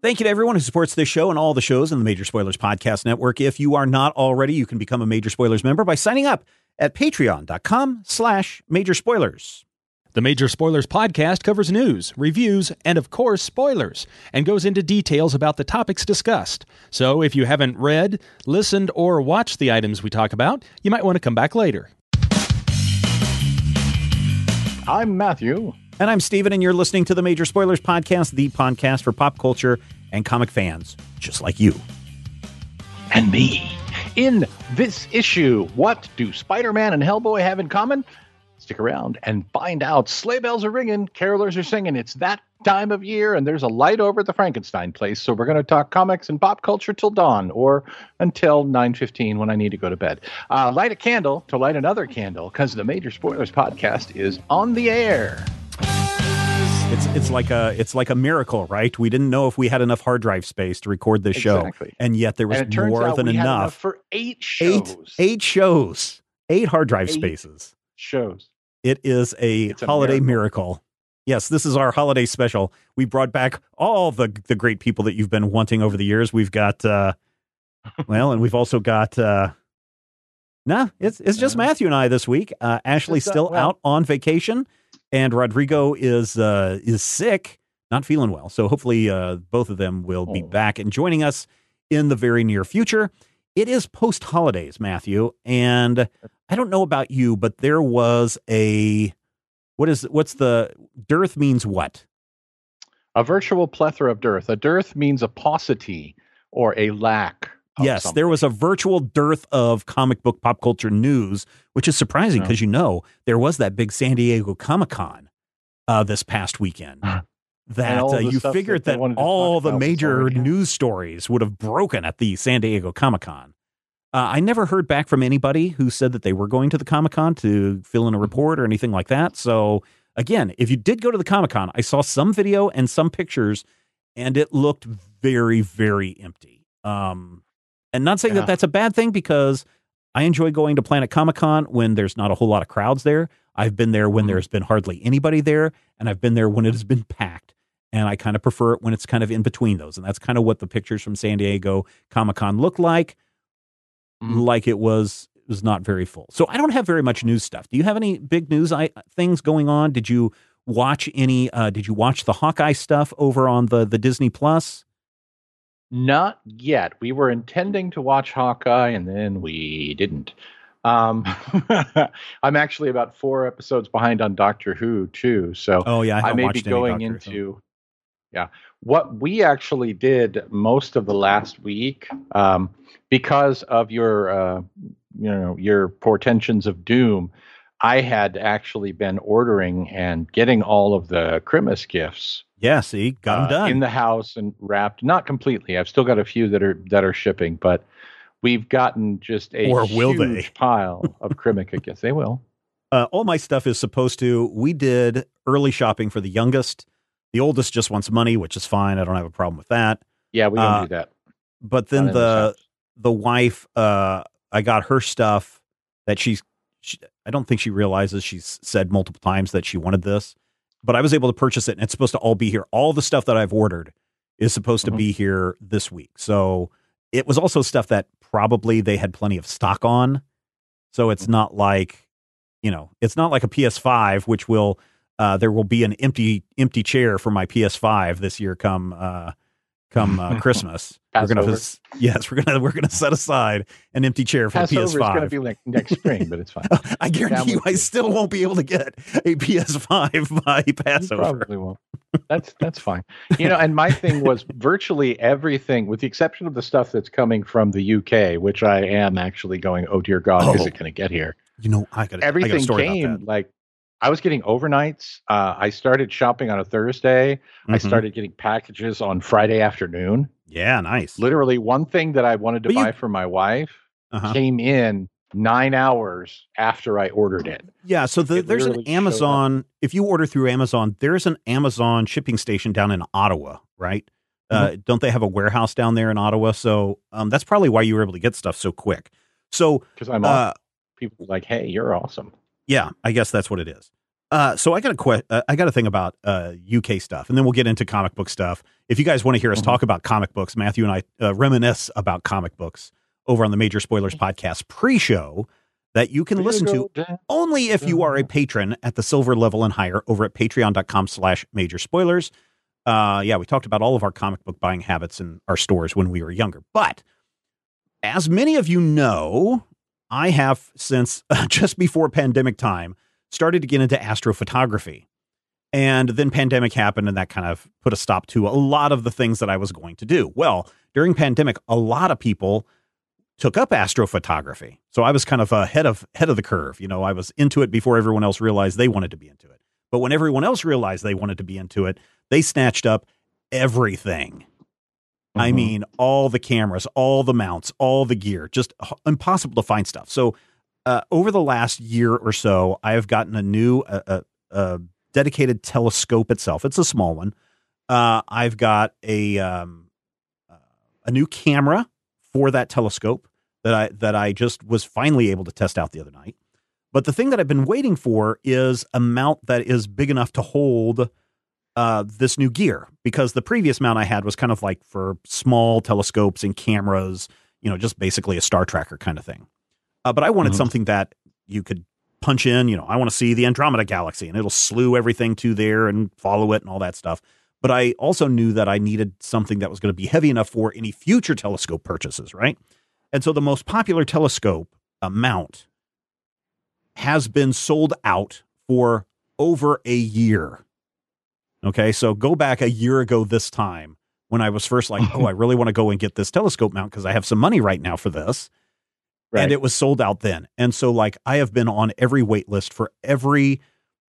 Thank you to everyone who supports this show and all the shows in the Major Spoilers Podcast Network. If you are not already, you can become a Major Spoilers member by signing up at patreon.com/Major Spoilers. The Major Spoilers Podcast covers news, reviews, and of course, spoilers, and goes into details about the topics discussed. So if you haven't read, listened, or watched the items we talk about, you might want to come back later. I'm Matthew. And I'm Steven, and you're listening to the Major Spoilers Podcast, the podcast for pop culture and comic fans, just like you. And me. In this issue, what do Spider-Man and Hellboy have in common? Stick around and find out. Sleigh bells are ringing, carolers are singing. It's that time of year, and there's a light over at the Frankenstein place. So we're going to talk comics and pop culture till dawn, or until 9:15 when I need to go to bed. Light a candle to light another candle, because the Major Spoilers Podcast is on the air. It's like a miracle, right? We didn't know if we had enough hard drive space to record this show, and yet there was more than enough for 8 shows. Eight shows, 8 hard drive spaces. Shows. It is it's a holiday miracle. Yes, this is our holiday special. We brought back all the great people that you've been wanting over the years. We've got, and we've also got. It's just Matthew and I this week. Ashley's still out on vacation. And Rodrigo is sick, not feeling well. So hopefully both of them will be back and joining us in the very near future. It is post-holidays, Matthew. And I don't know about you, but there was what's the dearth means what? A virtual plethora of dearth. A dearth means a paucity or a lack. Yes, something. There was a virtual dearth of comic book pop culture news, which is surprising because, there was that big San Diego Comic-Con this past weekend that you figured that all the major news stories would have broken at the San Diego Comic-Con. I never heard back from anybody who said that they were going to the Comic-Con to fill in a report or anything like that. So, again, if you did go to the Comic-Con, I saw some video and some pictures, and it looked very, very empty. And not saying that that's a bad thing, because I enjoy going to Planet Comic-Con when there's not a whole lot of crowds there. I've been there when there's been hardly anybody there, and I've been there when it has been packed. And I kind of prefer it when it's kind of in between those. And that's kind of what the pictures from San Diego Comic-Con looked like. Like it was not very full. So I don't have very much news stuff. Do you have any big news things going on? Did you watch did you watch the Hawkeye stuff over on the Disney Plus? Not yet. We were intending to watch Hawkeye, and then we didn't. I'm actually about 4 episodes behind on Doctor Who, too. So I may be going into... Yeah. What we actually did most of the last week, because of your portentions of doom, I had actually been ordering and getting all of the Christmas gifts. Yeah, see, got them done in the house and wrapped. Not completely. I've still got a few that are shipping, but we've gotten just a huge pile of Krimica gifts. They will. All my stuff is supposed to. We did early shopping for the youngest. The oldest just wants money, which is fine. I don't have a problem with that. Yeah, we don't do that. But then the wife, I got her stuff that she I don't think she realizes she's said multiple times that she wanted this. But I was able to purchase it, and it's supposed to all be here. All the stuff that I've ordered is supposed to be here this week. So it was also stuff that probably they had plenty of stock on. So it's not like, it's not like a PS5, which there will be an empty chair for my PS5 this year come Christmas. We're gonna set aside an empty chair for Passover the PS5. It's going to be like next spring, but it's fine. I guarantee you, I still won't be able to get a PS5 by Passover. You probably won't. That's fine. And my thing was virtually everything, with the exception of the stuff that's coming from the UK, which I am actually going, oh dear God, is it going to get here? Everything came like. I was getting overnights. I started shopping on a Thursday. I started getting packages on Friday afternoon. Yeah, nice. Literally, one thing that I wanted to buy for my wife came in 9 hours after I ordered it. Yeah, so there's an Amazon. If you order through Amazon, there's an Amazon shipping station down in Ottawa, right? Don't they have a warehouse down there in Ottawa? So that's probably why you were able to get stuff so quick. So because I'm awesome. People are like, hey, you're awesome. Yeah, I guess that's what it is. So I got a thing about UK stuff, and then we'll get into comic book stuff. If you guys want to hear us talk about comic books, Matthew and I reminisce about comic books over on the Major Spoilers podcast pre-show that you can listen to only if you are a patron at the silver level and higher over at patreon.com/Major Spoilers. Yeah, we talked about all of our comic book buying habits in our stores when we were younger. But as many of you know, I have since just before pandemic time started to get into astrophotography. And then pandemic happened, and that kind of put a stop to a lot of the things that I was going to do. Well, during pandemic, a lot of people took up astrophotography. So I was kind of ahead of the curve. You know, I was into it before everyone else realized they wanted to be into it. But when everyone else realized they wanted to be into it, they snatched up everything. I mean, all the cameras, all the mounts, all the gear, just impossible to find stuff. So over the last year or so, I have gotten a new dedicated telescope itself. It's a small one. I've got a new camera for that telescope that I just was finally able to test out the other night. But the thing that I've been waiting for is a mount that is big enough to hold this new gear, because the previous mount I had was kind of like for small telescopes and cameras, you know, just basically a star tracker kind of thing. But I wanted something that you could punch in, you know, I want to see the Andromeda Galaxy, and it'll slew everything to there and follow it and all that stuff. But I also knew that I needed something that was going to be heavy enough for any future telescope purchases, right? And so the most popular telescope mount has been sold out for over a year. Okay, so go back a year ago this time when I was first like, oh, I really want to go and get this telescope mount because I have some money right now for this. Right. And it was sold out then. And so like I have been on every wait list for every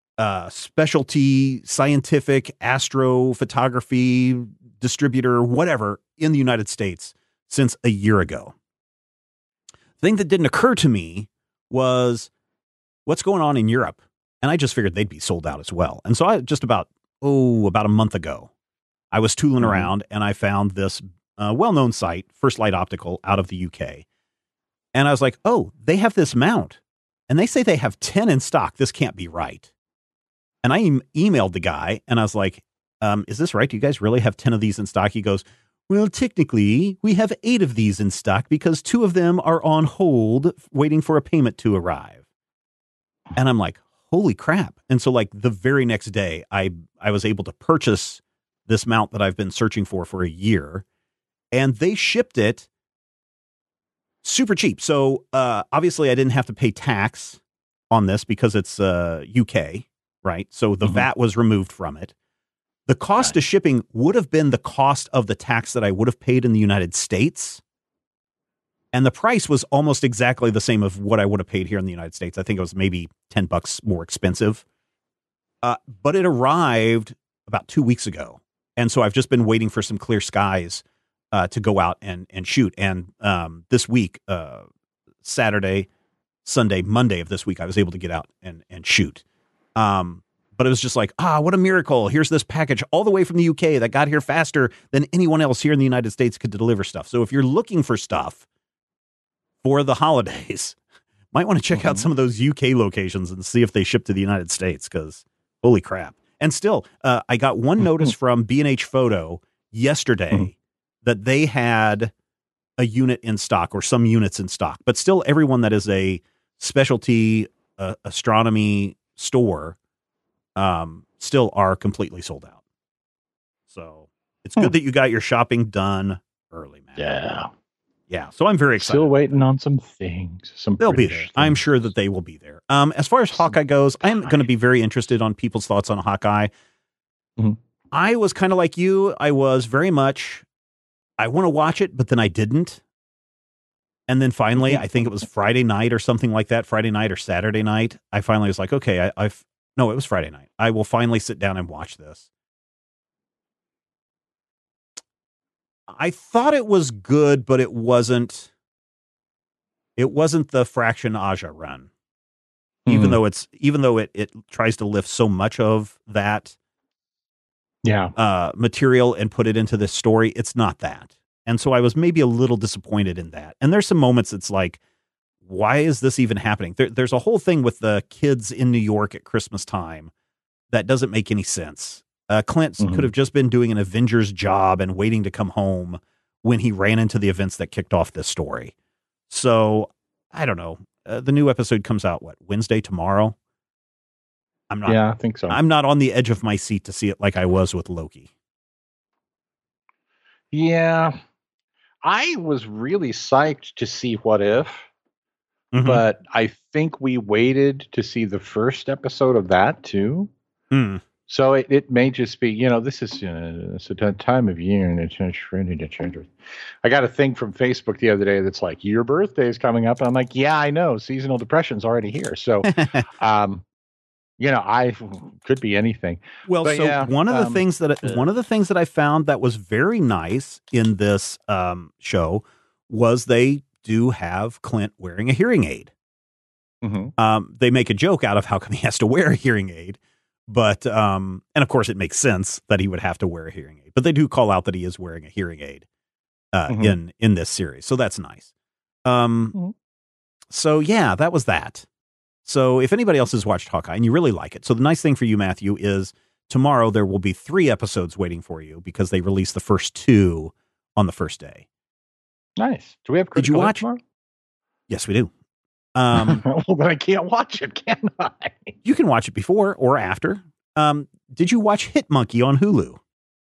specialty scientific astrophotography distributor, whatever, in the United States since a year ago. The thing that didn't occur to me was what's going on in Europe. And I just figured they'd be sold out as well. And so I just about a month ago, I was tooling around and I found this well-known site, First Light Optical, out of the UK. And I was like, oh, they have this mount. And they say they have 10 in stock. This can't be right. And I emailed the guy and I was like, is this right? Do you guys really have 10 of these in stock? He goes, well, technically, we have 8 of these in stock because 2 of them are on hold waiting for a payment to arrive. And I'm like, holy crap. And so like the very next day, I was able to purchase this mount that I've been searching for a year, and they shipped it super cheap. So obviously I didn't have to pay tax on this because it's UK, right? So the VAT was removed from it. The cost of shipping would have been the cost of the tax that I would have paid in the United States. And the price was almost exactly the same of what I would have paid here in the United States. I think it was maybe $10 more expensive. But it arrived about 2 weeks ago. And so I've just been waiting for some clear skies to go out and shoot. And this week, Saturday, Sunday, Monday of this week, I was able to get out and shoot. But it was just like, what a miracle. Here's this package all the way from the UK that got here faster than anyone else here in the United States could deliver stuff. So if you're looking for stuff for the holidays, might want to check out some of those UK locations and see if they ship to the United States, because holy crap. And still, I got one notice from B&H Photo yesterday that they had a unit in stock or some units in stock, but still everyone that is a specialty astronomy store still are completely sold out. So it's good that you got your shopping done early, man. Yeah. So I'm very excited. Still waiting on some things. They'll be there. I'm sure that they will be there. As far as Hawkeye goes, I'm going to be very interested on people's thoughts on Hawkeye. I was kind of like you. I was very much, I want to watch it, but then I didn't. And then finally, I think it was Friday night or something like that, Friday night or Saturday night, I finally was like, okay, no, it was Friday night. I will finally sit down and watch this. I thought it was good, but it wasn't the Fraction Aja run. Even though it tries to lift so much of that material and put it into this story, it's not that. And so I was maybe a little disappointed in that. And there's some moments it's like, why is this even happening? There's a whole thing with the kids in New York at Christmas time that doesn't make any sense. Clint could have just been doing an Avengers job and waiting to come home when he ran into the events that kicked off this story. So I don't know. The new episode comes out, Wednesday, tomorrow? I think so. I'm not on the edge of my seat to see it like I was with Loki. Yeah. I was really psyched to see What If, but I think we waited to see the first episode of that too. So it may just be, this is it's a time of year and it's ready to change. I got a thing from Facebook the other day that's like, your birthday is coming up. And I'm like, yeah, I know. Seasonal depression's already here. So, I could be anything. Well, but so one of the things that I found that was very nice in this show was they do have Clint wearing a hearing aid. They make a joke out of how come he has to wear a hearing aid. But, and of course it makes sense that he would have to wear a hearing aid, but they do call out that he is wearing a hearing aid, in this series. So that's nice. So yeah, that was that. So if anybody else has watched Hawkeye and you really like it. So the nice thing for you, Matthew, is tomorrow there will be 3 episodes waiting for you because they released the first 2 on the first day. Nice. Do we have Did you watch tomorrow? Yes, we do. Well, then I can't watch it, can I? You can watch it before or after. Did you watch Hit Monkey on Hulu?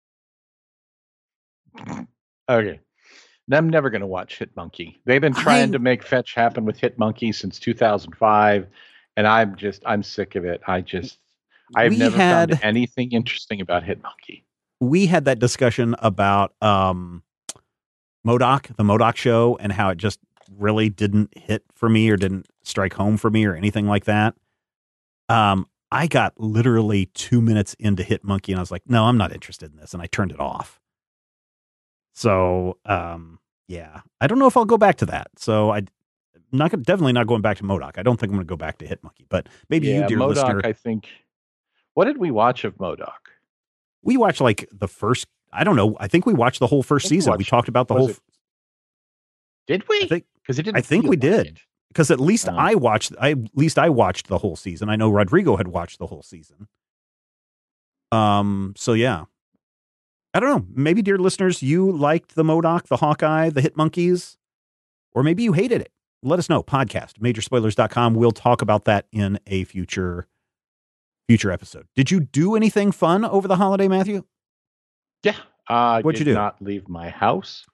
Okay. I'm never going to watch Hit Monkey. They've been trying to make fetch happen with Hit Monkey since 2005, and I'm sick of it. I've never found anything interesting about Hit Monkey. We had that discussion about MODOK, the MODOK show, and how it just really didn't hit for me or didn't strike home for me or anything like that. I got literally 2 minutes into Hit Monkey and I was like, no, I'm not interested in this. And I turned it off. So, yeah, I don't know if I'll go back to that. So definitely not going back to MODOK. I don't think I'm going to go back to Hit Monkey, but maybe you, dear MODOK, listener. I think. What did we watch of MODOK? We watched like the first, I don't know. I think we watched the whole first season. We talked about the whole. Did we? Because it didn't. I think we did. Because at least I watched the whole season. I know Rodrigo had watched the whole season. So yeah, I don't know. Maybe, dear listeners, you liked the MODOK, the Hawkeye, the Hit Monkeys, or maybe you hated it. Let us know. Podcast majorspoilers.com. We'll talk about that in a future episode. Did you do anything fun over the holiday, Matthew? Yeah. What'd you do? Not leave my house.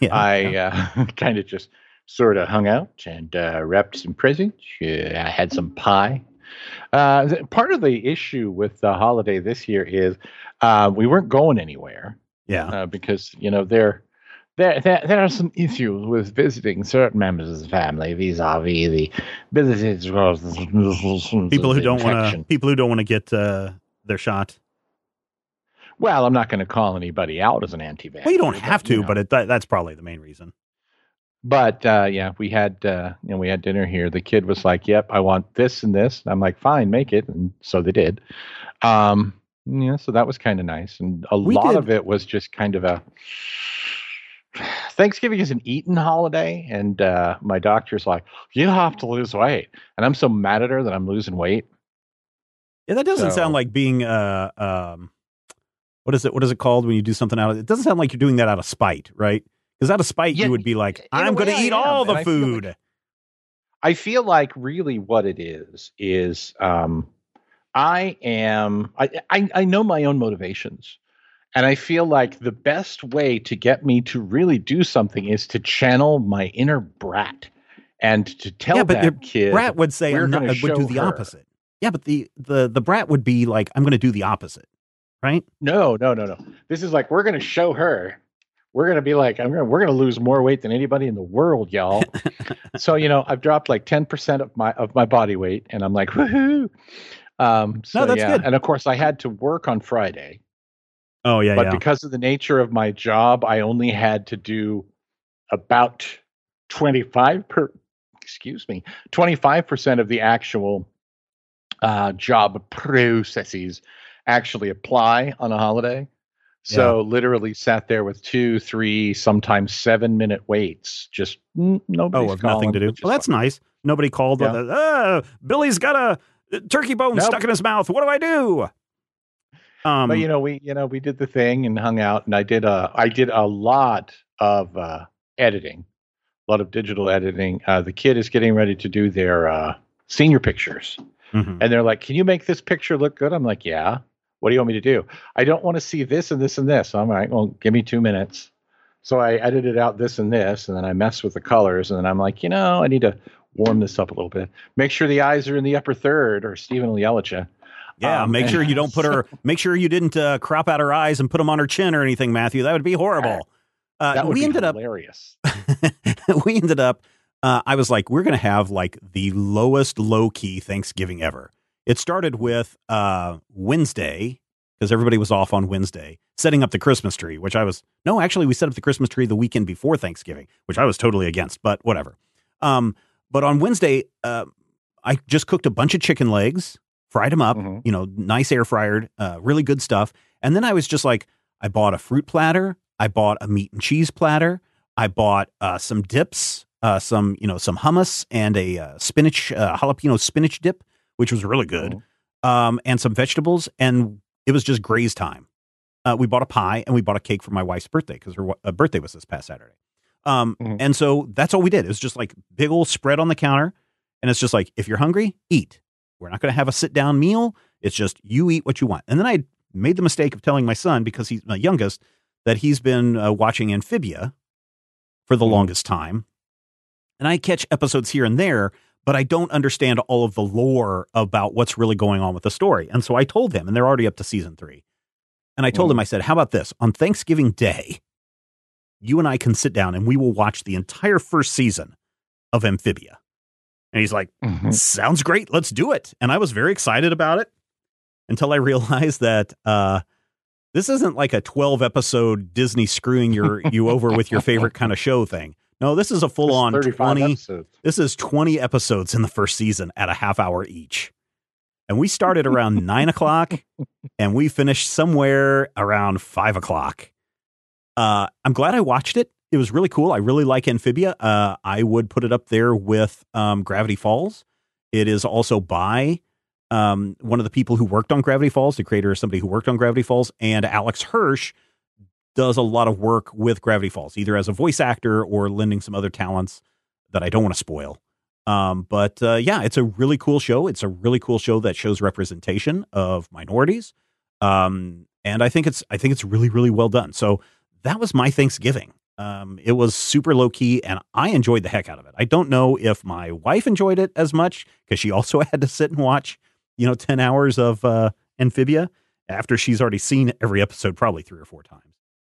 I kind of just sort of hung out and wrapped some presents. I had some pie. Part of the issue with the holiday this year is we weren't going anywhere. Yeah. Because, there are some issues with visiting certain members of the family vis-a-vis the visitors. People who don't want to get their shot. Well, I'm not going to call anybody out as an anti-vaxxer. Well, you don't have to, but that's probably the main reason. But we had dinner here. The kid was like, "Yep, I want this and this." I'm like, "Fine, make it," and so they did. So that was kind of nice, and a lot of it was just kind of a. Thanksgiving is an eating holiday, and my doctor's like, "You have to lose weight," and I'm so mad at her that I'm losing weight. Yeah, that doesn't sound like being what is it called when you do something out of it? Doesn't sound like you're doing that out of spite, right? Because out of spite, you would be like, I'm going to eat all the food. I feel like really what it is I know my own motivations. And I feel like the best way to get me to really do something is to channel my inner brat and to tell that kid. Brat would say, would do the opposite. Yeah, but the brat would be like, I'm going to do the opposite. Right? No. This is like, we're going to show her. We're going to be like, we're going to lose more weight than anybody in the world, y'all. So, I've dropped like 10% of my body weight, and I'm like, woohoo. That's good. And of course, I had to work on Friday. Oh yeah. But because of the nature of my job, I only had to do about 25% of the actual job processes actually apply on a holiday. So literally sat there with 2, 3, sometimes 7-minute waits. Just nobody's with nothing to do. Well, that's nice. Nobody called. Billy's got a turkey bone stuck in his mouth. What do I do? But we did the thing and hung out, and I did a lot of editing, a lot of digital editing. The kid is getting ready to do their senior pictures, and they're like, "Can you make this picture look good?" I'm like, "Yeah." What do you want me to do? I don't want to see this and this and this. So I'm like, well, give me 2 minutes. So I edited out this and this, and then I messed with the colors, and then I'm like, I need to warm this up a little bit. Make sure the eyes are in the upper third, or Steven will yell at you. Yeah, make sure you don't put her. Make sure you didn't crop out her eyes and put them on her chin or anything, Matthew. That would be horrible. That would be hilarious. We ended up. I was like, we're going to have like the lowest low key Thanksgiving ever. It started with Wednesday, because everybody was off on Wednesday, setting up the Christmas tree, which we set up the Christmas tree the weekend before Thanksgiving, which I was totally against, but whatever. But on Wednesday, I just cooked a bunch of chicken legs, fried them up, nice air fryered, really good stuff. And then I was just like, I bought a fruit platter. I bought a meat and cheese platter. I bought some dips, some hummus and a jalapeno spinach dip, which was really good, and some vegetables, and it was just Gray's time. We bought a pie, and we bought a cake for my wife's birthday, because her birthday was this past Saturday. And so that's all we did. It was just like big old spread on the counter, and it's just like, if you're hungry, eat. We're not going to have a sit-down meal. It's just you eat what you want. And then I made the mistake of telling my son, because he's my youngest, that he's been watching Amphibia for the longest time. And I catch episodes here and there, but I don't understand all of the lore about what's really going on with the story. And so I told him, and they're already up to season 3. And I told him, I said, how about this? On Thanksgiving Day, you and I can sit down and we will watch the entire first season of Amphibia. And he's like, sounds great. Let's do it. And I was very excited about it until I realized that this isn't like a 12-episode Disney screwing you over with your favorite kind of show thing. No, this is a full-on 20 episodes. This is 20 episodes in the first season at a half hour each. And we started around 9 o'clock and we finished somewhere around 5 o'clock. I'm glad I watched it. It was really cool. I really like Amphibia. I would put it up there with Gravity Falls. It is also by one of the people who worked on Gravity Falls, the creator is somebody who worked on Gravity Falls, and Alex Hirsch does a lot of work with Gravity Falls, either as a voice actor or lending some other talents that I don't want to spoil. But it's a really cool show. It's a really cool show that shows representation of minorities. And I think it's really, really well done. So that was my Thanksgiving. It was super low key and I enjoyed the heck out of it. I don't know if my wife enjoyed it as much, because she also had to sit and watch, 10 hours of Amphibia after she's already seen every episode probably 3 or 4 times.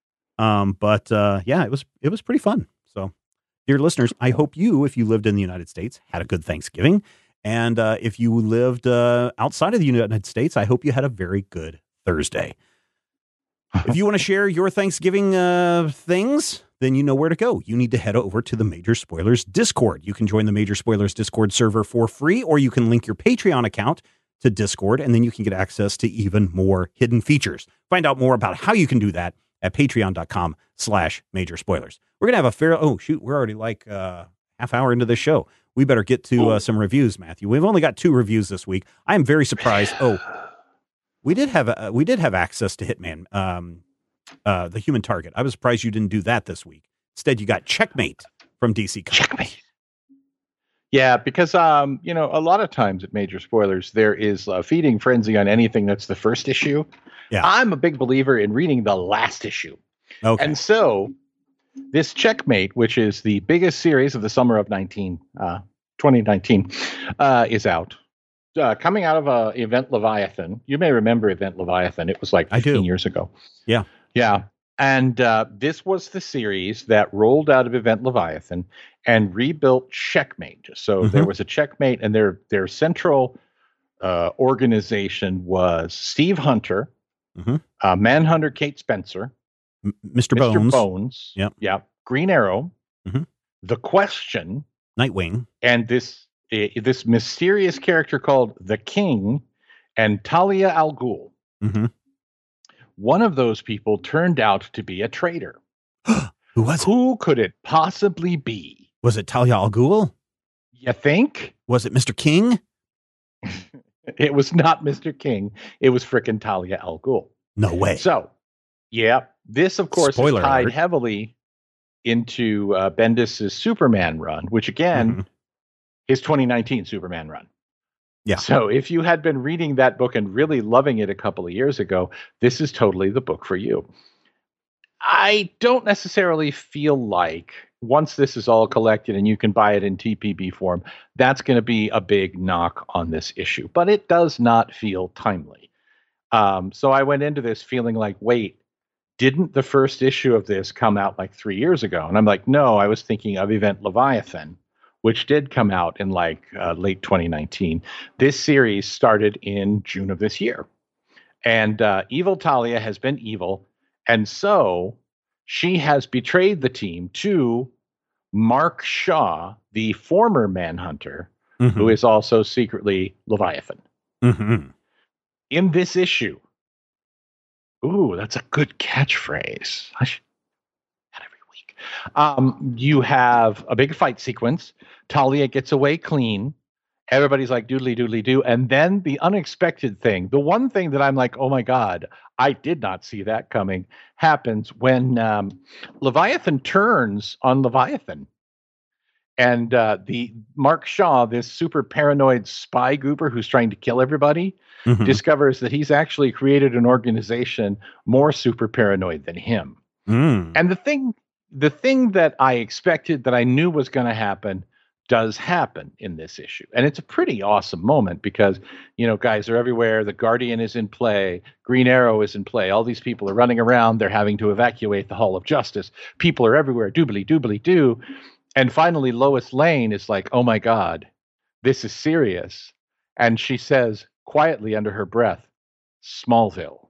It was pretty fun. So, dear listeners, I hope if you lived in the United States, had a good Thanksgiving. And if you lived outside of the United States, I hope you had a very good Thursday. If you want to share your Thanksgiving things, then you know where to go. You need to head over to the Major Spoilers Discord. You can join the Major Spoilers Discord server for free, or you can link your Patreon account to Discord, and then you can get access to even more hidden features. Find out more about how you can do that at patreon.com/Major Spoilers. We're going to have we're already like half hour into this show. We better get to some reviews, Matthew. We've only got 2 reviews this week. I am very surprised. We did have access to Hitman, the Human Target. I was surprised you didn't do that this week. Instead, you got Checkmate from DC Comics. Checkmate. Yeah, because a lot of times at Major Spoilers, there is a feeding frenzy on anything that's the first issue. Yeah. I'm a big believer in reading the last issue. Okay. And so this Checkmate, which is the biggest series of the summer of 2019, is out. Coming out of Event Leviathan. You may remember Event Leviathan. It was like 15 years ago. Yeah. Yeah. And this was the series that rolled out of Event Leviathan and rebuilt Checkmate. So there was a Checkmate, and their central organization was Steve Hunter, Manhunter Kate Spencer, Mr. Bones. Yep. Green Arrow, The Question, Nightwing, and this mysterious character called the King, and Talia al Ghul. one of those people turned out to be a traitor. Who was it? Who could it possibly be? Was it Talia al Ghul? You think? Was it Mr. King? It was not Mr. King. It was frickin' Talia al Ghul. No way. So, yeah, this, of course, Spoiler is tied alert. heavily into Bendis' Superman run, which, again, his 2019 Superman run. Yeah. So if you had been reading that book and really loving it a couple of years ago, this is totally the book for you. I don't necessarily feel like once this is all collected and you can buy it in TPB form, that's going to be a big knock on this issue. But it does not feel timely. So I went into this feeling like, wait, didn't the first issue of this come out like 3 years ago? And I'm like, no, I was thinking of Event Leviathan, which did come out in like late 2019. This series started in June of this year. And evil Talia has been evil. And so she has betrayed the team to Mark Shaw, the former Manhunter, who is also secretly Leviathan. In this issue, ooh, that's a good catchphrase. I should that every week. You have a big fight sequence. Talia gets away clean. Everybody's like doodly doodly do. And then the unexpected thing, the one thing that I'm like, oh my God, I did not see that coming, happens when Leviathan turns on Leviathan. And the Mark Shaw, this super paranoid spy goober who's trying to kill everybody, discovers that he's actually created an organization more super paranoid than him. And the thing that I expected, that I knew was going to happen, does happen in this issue. And it's a pretty awesome moment because, you know, guys are everywhere. The Guardian is in play. Green Arrow is in play. All these people are running around. They're having to evacuate the Hall of Justice. People are everywhere. Doobly, doobly, doo. And finally, Lois Lane is like, oh my God, this is serious. And she says quietly under her breath, Smallville.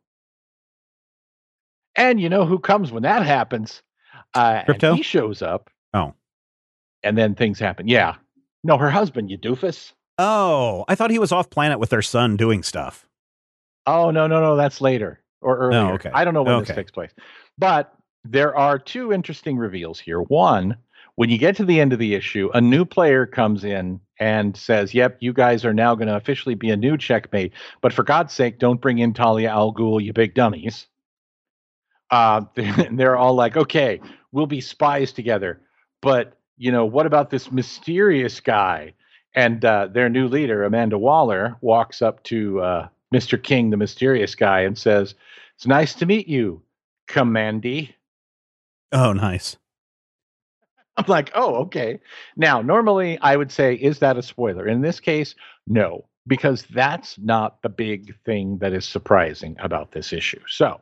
And you know who comes when that happens? Crypto? And he shows up. Oh. And then things happen. Yeah. No, her husband, you doofus. Oh, I thought he was off planet with their son doing stuff. Oh, no. That's later or earlier. Oh, okay. I don't know when this takes place. But there are two interesting reveals here. One, when you get to the end of the issue, a new player comes in and says, yep, you guys are now going to officially be a new checkmate. But for God's sake, don't bring in Talia al Ghul, you big dummies. They're all like, okay, we'll be spies together. But you know, what about this mysterious guy? And their new leader, Amanda Waller, walks up to Mr. King, the mysterious guy, and says, it's nice to meet you, Commandy. Oh, nice. I'm like, oh, okay. Now, normally I would say, is that a spoiler? In this case, no, because that's not the big thing that is surprising about this issue. So,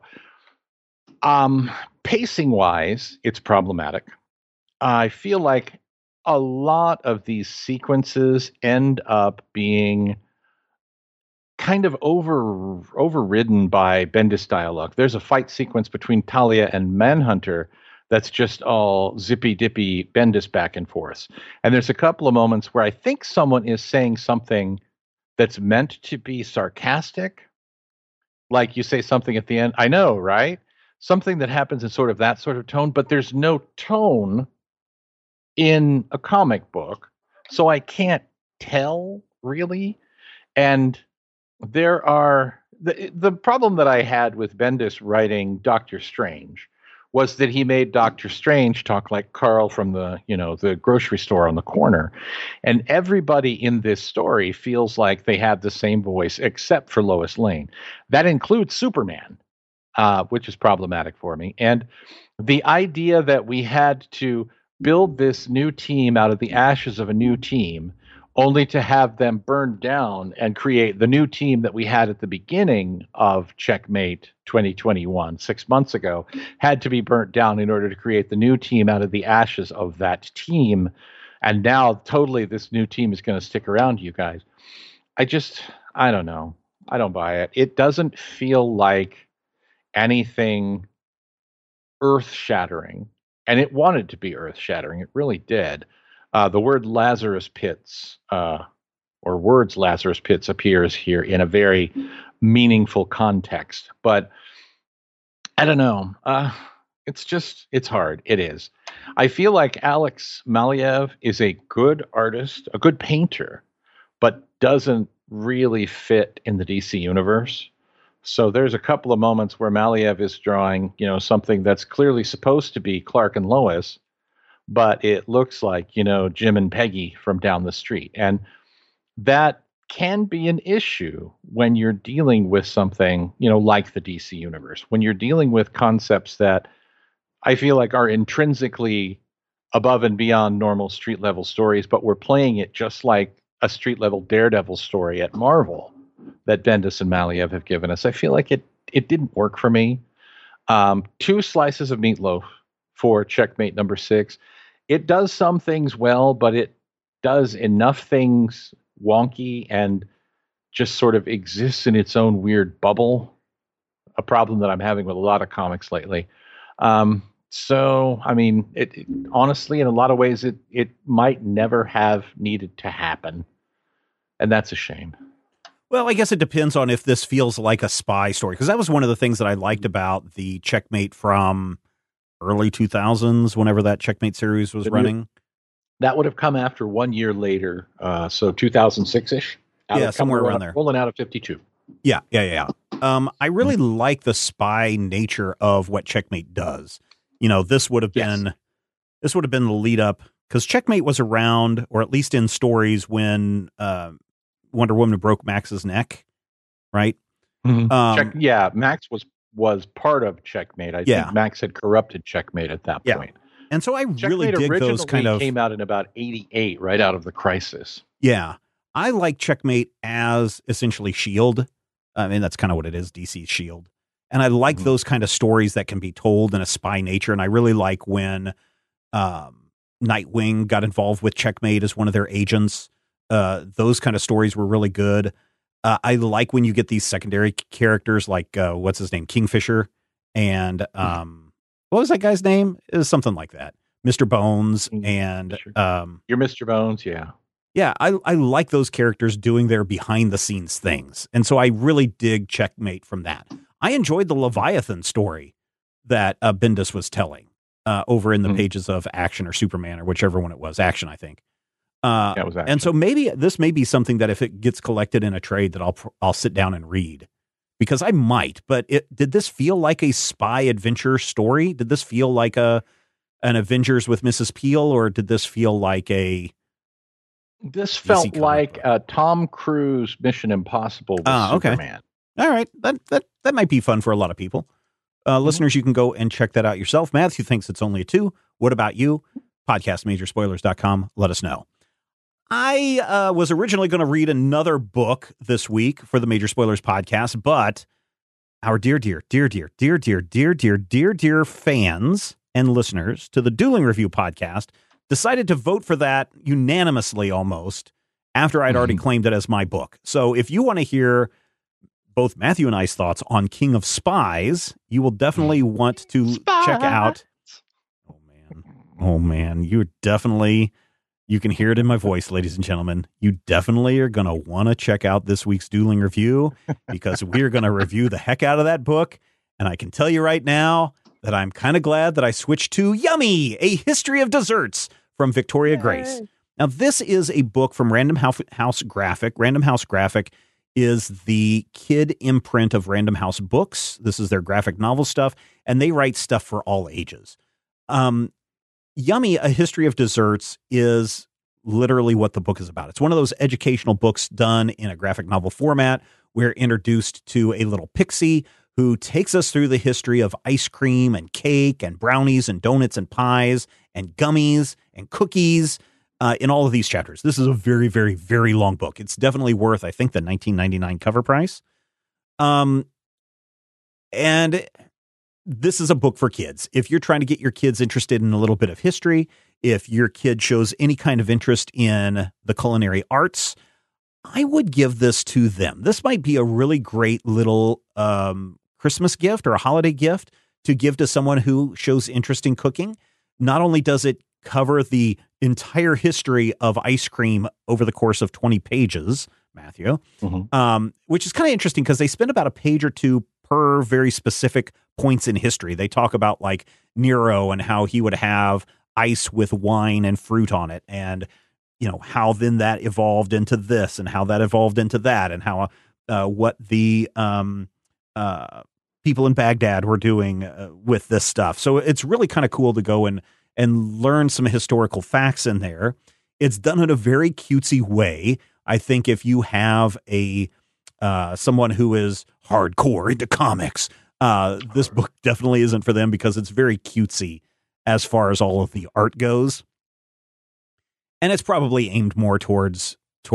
pacing-wise, it's problematic. I feel like a lot of these sequences end up being kind of overridden by Bendis dialogue. There's a fight sequence between Talia and Manhunter that's just all zippy-dippy Bendis back and forth. And there's a couple of moments where I think someone is saying something that's meant to be sarcastic. Like you say something at the end, I know, right? Something that happens in sort of that sort of tone, but there's no tone in a comic book, so I can't tell really. And there are the problem that I had with Bendis writing Doctor Strange was that he made Doctor Strange talk like Carl from the grocery store on the corner, and everybody in this story feels like they have the same voice except for Lois Lane. That includes Superman, which is problematic for me. And the idea that we had to build this new team out of the ashes of a new team, only to have them burned down and create the new team that we had at the beginning of Checkmate 2021, 6 months ago, had to be burnt down in order to create the new team out of the ashes of that team. And now totally this new team is going to stick around, you guys. I don't know. I don't buy it. It doesn't feel like anything earth-shattering. And it wanted to be earth-shattering. It really did. The word Lazarus Pits, or words Lazarus Pits, appears here in a very meaningful context. But I don't know. It's hard. It is. I feel like Alex Maliev is a good artist, a good painter, but doesn't really fit in the DC universe. So there's a couple of moments where Maliev is drawing, something that's clearly supposed to be Clark and Lois, but it looks like, Jim and Peggy from down the street. And that can be an issue when you're dealing with something, like the DC universe, when you're dealing with concepts that I feel like are intrinsically above and beyond normal street level stories, but we're playing it just like a street level Daredevil story at Marvel that Bendis and Maliev have given us. I feel like it didn't work for me. 2 slices of meatloaf for Checkmate number 6. It does some things well, but it does enough things wonky and just sort of exists in its own weird bubble. A problem that I'm having with a lot of comics lately. So, I mean, it honestly, in a lot of ways, it might never have needed to happen. And that's a shame. Well, I guess it depends on if this feels like a spy story, because that was one of the things that I liked about the Checkmate from early 2000s, whenever that Checkmate series was running. That would have come after 1 year later, so 2006-ish. Yeah, somewhere around there. Rolling out of 52. Yeah. I really like the spy nature of what Checkmate does. This would have been the lead up, because Checkmate was around, or at least in stories, when Wonder Woman broke Max's neck, right? Mm-hmm. Max was part of Checkmate. I think Max had corrupted Checkmate at that point. And so I really dig those kind of... came out in about 88, right out of the Crisis. Yeah. I like Checkmate as essentially S.H.I.E.L.D. I mean, that's kind of what it is, DC's S.H.I.E.L.D. And I like those kind of stories that can be told in a spy nature. And I really like when Nightwing got involved with Checkmate as one of their agents. Those kind of stories were really good. I like when you get these secondary characters like, what's his name? Kingfisher. And what was that guy's name? It was something like that. Mr. Bones. And you're Mr. Bones, yeah. Yeah, I like those characters doing their behind the scenes things. And so I really dig Checkmate from that. I enjoyed the Leviathan story that Bendis was telling over in the pages of Action or Superman or whichever one it was. Action, I think. It was Action. And so maybe this may be something that if it gets collected in a trade that I'll sit down and read, because I might. But did this feel like a spy adventure story? Did this feel like an Avengers with Mrs. Peel, or did this feel like a... This felt like a Tom Cruise Mission Impossible with Superman. All right. That might be fun for a lot of people. Listeners, you can go and check that out yourself. Matthew thinks it's only a 2. What about you? Podcastmajorspoilers.com. Let us know. I was originally going to read another book this week for the Major Spoilers podcast, but our dear fans and listeners to the Dueling Review podcast decided to vote for that unanimously almost after I'd already claimed it as my book. So if you want to hear both Matthew and I's thoughts on King of Spies, you will definitely want to check out. Oh man, you can hear it in my voice, ladies and gentlemen. You definitely are going to want to check out this week's Dueling Review, because we're going to review the heck out of that book. And I can tell you right now that I'm kind of glad that I switched to Yummy, A History of Desserts from Victoria Grace. Now, this is a book from Random House Graphic. Random House Graphic is the kid imprint of Random House Books. This is their graphic novel stuff, and they write stuff for all ages. Yummy, A History of Desserts is literally what the book is about. It's one of those educational books done in a graphic novel format. We're introduced to a little pixie who takes us through the history of ice cream and cake and brownies and donuts and pies and gummies and cookies in all of these chapters. This is a very, very, very long book. It's definitely worth, I think, the $19.99 cover price. And this is a book for kids. If you're trying to get your kids interested in a little bit of history, if your kid shows any kind of interest in the culinary arts, I would give this to them. This might be a really great little Christmas gift or a holiday gift to give to someone who shows interest in cooking. Not only does it cover the entire history of ice cream over the course of 20 pages, Matthew, which is kind of interesting because they spend about a page or two per very specific points in history. They talk about like Nero and how he would have ice with wine and fruit on it, and how then that evolved into this, and how that evolved into that, and how what the people in Baghdad were doing with this stuff. So it's really kind of cool to go and learn some historical facts in there. It's done in a very cutesy way. I think if you have someone who is hardcore into comics, this book definitely isn't for them, because it's very cutesy as far as all of the art goes. And it's probably aimed more towards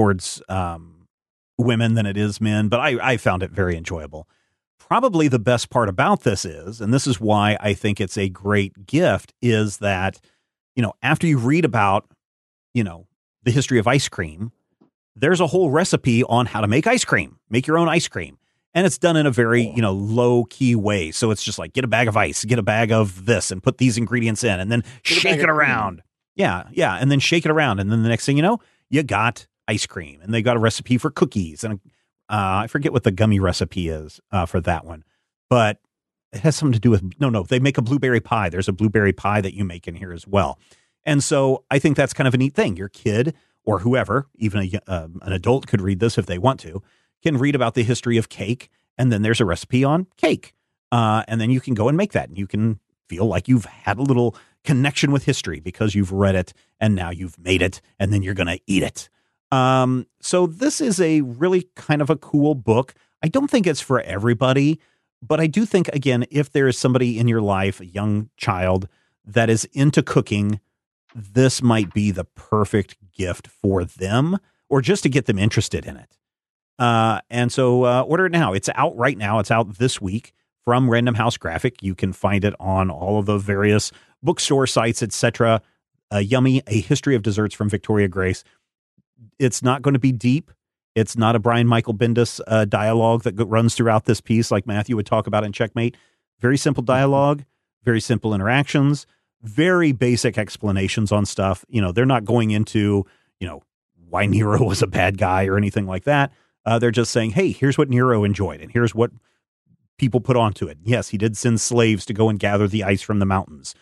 women than it is men, but I found it very enjoyable. Probably the best part about this is, and this is why I think it's a great gift, is that, after you read about, the history of ice cream, there's a whole recipe on how to make ice cream, make your own ice cream. And it's done in a very, low key way. So it's just like, get a bag of ice, get a bag of this, and put these ingredients in, and then shake it around. Yeah. Yeah. And then shake it around. And then the next thing you know, you got ice cream, and they got a recipe for cookies. And I forget what the gummy recipe is for that one, but it has something to do with, they make a blueberry pie. There's a blueberry pie that you make in here as well. And so I think that's kind of a neat thing. Your kid or whoever, even an adult could read this if they want to, can read about the history of cake. And then there's a recipe on cake. And then you can go and make that, and you can feel like you've had a little connection with history because you've read it and now you've made it, and then you're going to eat it. So this is a really kind of a cool book. I don't think it's for everybody, but I do think, again, if there is somebody in your life, a young child that is into cooking, this might be the perfect gift for them, or just to get them interested in it. And so order it now. It's out right now. It's out this week from Random House Graphic. You can find it on all of the various bookstore sites, etc. Yummy, A History of Desserts from Victoria Grace. It's not going to be deep. It's not a Brian Michael Bendis dialogue that runs throughout this piece like Matthew would talk about in Checkmate. Very simple dialogue, very simple interactions, very basic explanations on stuff. They're not going into, why Nero was a bad guy or anything like that. They're just saying, hey, here's what Nero enjoyed, and here's what people put onto it. Yes, he did send slaves to go and gather the ice from the mountains.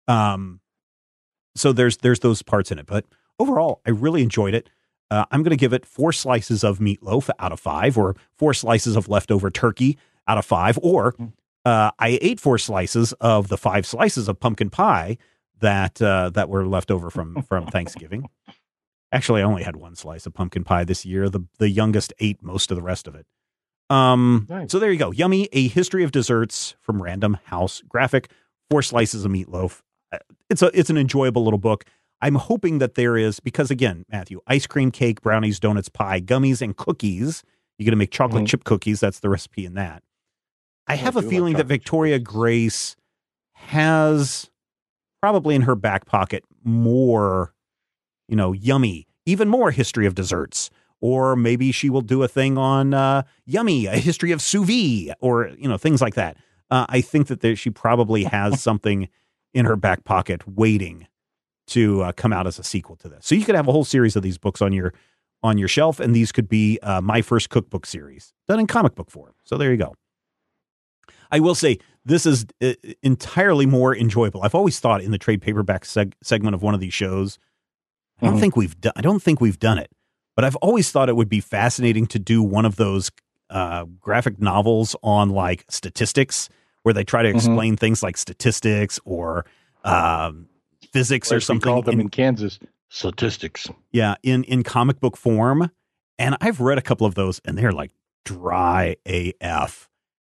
So there's those parts in it. But overall, I really enjoyed it. I'm going to give it 4 slices of meatloaf out of 5, or 4 slices of leftover turkey out of 5, or I ate 4 slices of the 5 slices of pumpkin pie that were left over from Thanksgiving. Actually, I only had 1 slice of pumpkin pie this year. The youngest ate most of the rest of it. Nice. So there you go. Yummy, A History of Desserts from Random House Graphic. 4 slices of meatloaf. It's an enjoyable little book. I'm hoping that there is, because again, Matthew, ice cream, cake, brownies, donuts, pie, gummies, and cookies. You're going to make chocolate chip cookies. That's the recipe in that. I have a feeling that Victoria Grace has probably in her back pocket more, yummy, even more history of desserts. Or maybe she will do a thing on Yummy, A History of Sous Vide, or, things like that. I think that she probably has something in her back pocket waiting to come out as a sequel to this. So you could have a whole series of these books on your shelf, and these could be my first cookbook series done in comic book form. So there you go. I will say this is entirely more enjoyable. I've always thought in the trade paperback segment of one of these shows, I don't think we've done it, but I've always thought it would be fascinating to do one of those graphic novels on like statistics, where they try to explain things like statistics or physics or something. We call them in Kansas statistics. Yeah, in comic book form. And I've read a couple of those, and they're like dry AF.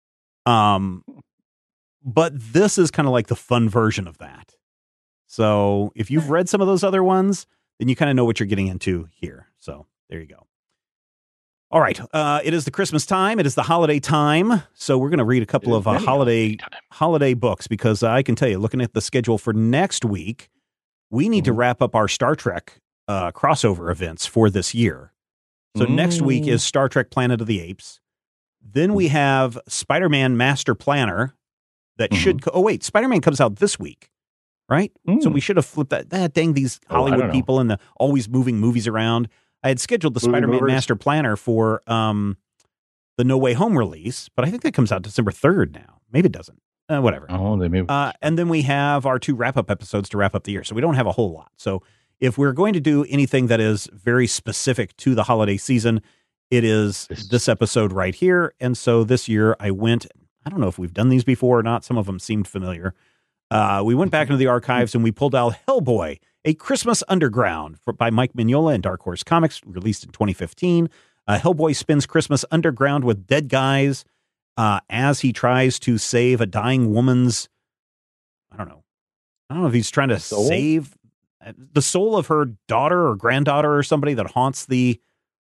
But this is kind of like the fun version of that. So if you've read some of those other ones, then you kind of know what you're getting into here. So there you go. All right. It is the Christmas time. It is the holiday time. So we're going to read a couple of holiday books, because I can tell you, looking at the schedule for next week, we need to wrap up our Star Trek crossover events for this year. So next week is Star Trek Planet of the Apes. Then we have Spider-Man Master Planner that should... Spider-Man comes out this week, right? So we should have flipped that. Dang, these Hollywood people and the always moving movies around. I had scheduled the Spider-Man Master Planner for the No Way Home release, but I think that comes out December 3rd now. Maybe it doesn't. Whatever. Oh, they maybe. And then we have our 2 wrap-up episodes to wrap up the year. So we don't have a whole lot. So if we're going to do anything that is very specific to the holiday season, it is this episode right here. And so this year I don't know if we've done these before or not. Some of them seemed familiar. We went back into the archives and we pulled out Hellboy, A Christmas Underground by Mike Mignola and Dark Horse Comics, released in 2015. Hellboy spends Christmas underground with dead guys as he tries to save a dying woman's, I don't know if he's trying to save the soul of her daughter or granddaughter or somebody that haunts the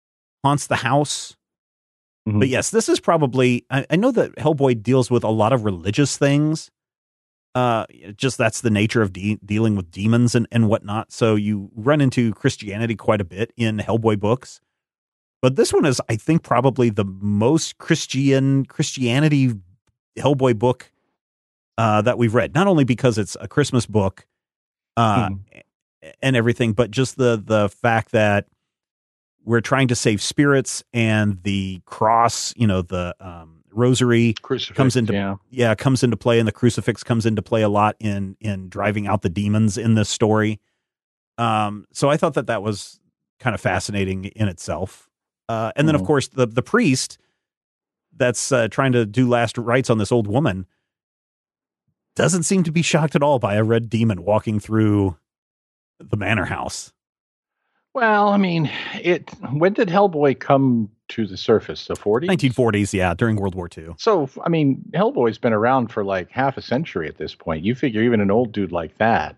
house. Mm-hmm. But yes, this is probably, I know that Hellboy deals with a lot of religious things. Just that's the nature of dealing with demons and whatnot. So you run into Christianity quite a bit in Hellboy books. But this one is, I think, probably the most Christianity Hellboy book that we've read. Not only because it's a Christmas book and everything, but just the fact that we're trying to save spirits, and the cross, the rosary comes into play, and the crucifix comes into play a lot in driving out the demons in this story. So I thought that was kind of fascinating in itself. And then, of course, the priest that's trying to do last rites on this old woman doesn't seem to be shocked at all by a red demon walking through the manor house. Well, I mean, when did Hellboy come to the surface? The 40s? 1940s, yeah, during World War II. So, I mean, Hellboy's been around for like half a century at this point. You figure even an old dude like that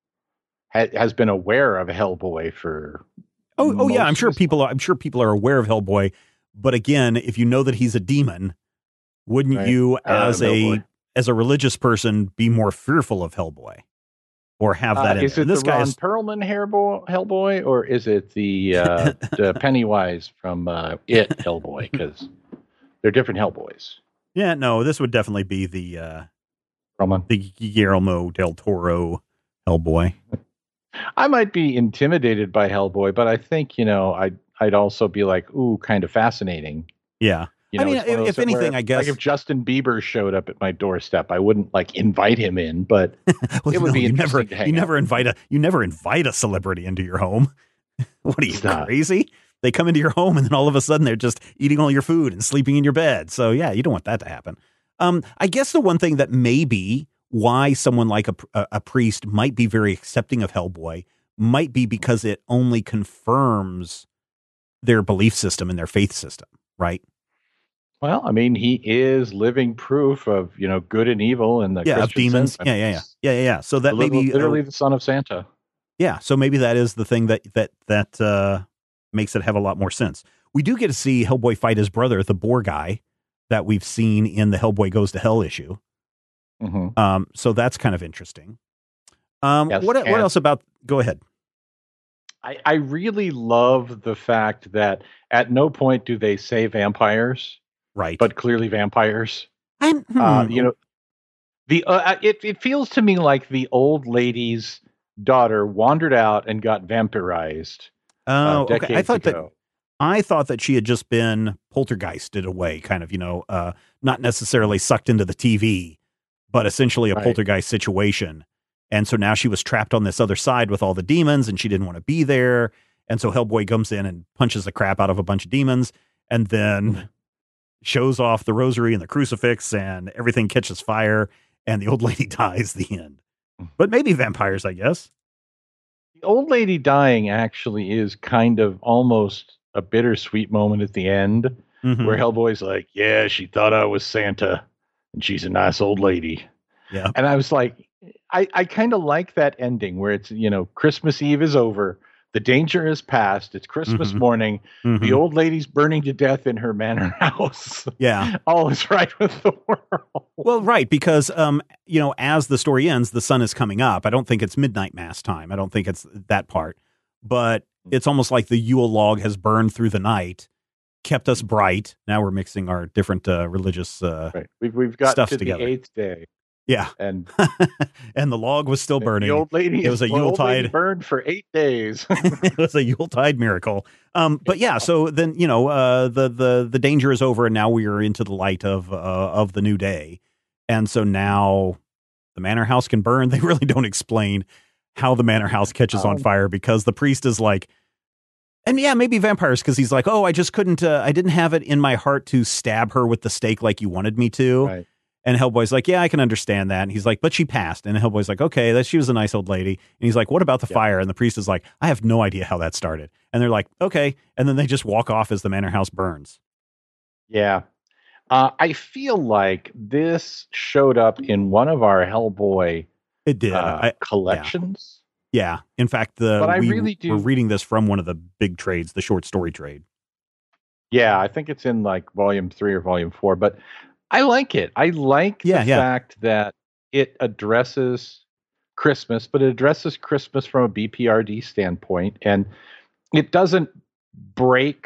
has been aware of Hellboy for... Oh yeah, I'm sure people are aware of Hellboy, but again, if you know that he's a demon, wouldn't you, as a religious person, be more fearful of Hellboy, or have that? Is it this the Ron Perlman Hellboy, or is it the Pennywise from It Hellboy? Because they're different Hellboys. Yeah, no, this would definitely be the Guillermo del Toro Hellboy. I might be intimidated by Hellboy, but I think, I'd also be like, ooh, kind of fascinating. Yeah. I mean, if anything, I guess. Like if Justin Bieber showed up at my doorstep, I wouldn't invite him in, but it would be interesting to hang out. You never invite a celebrity into your home. What are you, crazy? They come into your home and then all of a sudden they're just eating all your food and sleeping in your bed. So yeah, you don't want that to happen. I guess the one thing that maybe why someone like a priest might be very accepting of Hellboy might be because it only confirms their belief system and their faith system, right? Well, I mean, he is living proof of, good and evil and the Christian of demons. Sense. Yeah. So that maybe literally the son of Santa. Yeah. So maybe that is the thing that makes it have a lot more sense. We do get to see Hellboy fight his brother, the boar guy that we've seen in the Hellboy Goes to Hell issue. Mm-hmm. So that's kind of interesting. Yes, what else about? Go ahead. I really love the fact that at no point do they say vampires, right? But clearly vampires. It feels to me like the old lady's daughter wandered out and got vampirized. Okay. I thought that she had just been poltergeisted away, kind of, not necessarily sucked into the TV, but essentially a poltergeist situation. And so now she was trapped on this other side with all the demons and she didn't want to be there. And so Hellboy comes in and punches the crap out of a bunch of demons and then shows off the rosary and the crucifix and everything catches fire and the old lady dies the end. But maybe vampires, I guess. The old lady dying actually is kind of almost a bittersweet moment at the end where Hellboy's like, yeah, she thought I was Santa and she's a nice old lady. Yeah. And I was like, I kind of like that ending where it's, Christmas Eve is over. The danger is past. It's Christmas morning. The old lady's burning to death in her manor house. Yeah. All is right with the world. Well, right. Because, as the story ends, the sun is coming up. I don't think it's midnight mass time. I don't think it's that part. But it's almost like the Yule log has burned through the night, kept us bright. Now we're mixing our different religious We've got stuff to together. The 8th day. Yeah. And and the log was still burning. The old lady, it was a Yuletide burned for 8 days. It was a Yuletide miracle. But yeah, so then, the danger is over and now we are into the light of the new day. And so now the manor house can burn. They really don't explain how the manor house catches on fire, because the priest is like, and yeah, maybe vampires, because he's like, oh, I just couldn't, I didn't have it in my heart to stab her with the stake like you wanted me to. Right. And Hellboy's like, yeah, I can understand that. And he's like, but she passed. And Hellboy's like, okay, she was a nice old lady. And he's like, what about the fire? And the priest is like, I have no idea how that started. And they're like, okay. And then they just walk off as the manor house burns. Yeah. I feel like this showed up in one of our Hellboy collections. Yeah. In fact, we're reading this from one of the big trades, the short story trade. Yeah, I think it's in like volume 3 or volume 4, but I like it. I like the fact that it addresses Christmas, but it addresses Christmas from a BPRD standpoint, and it doesn't break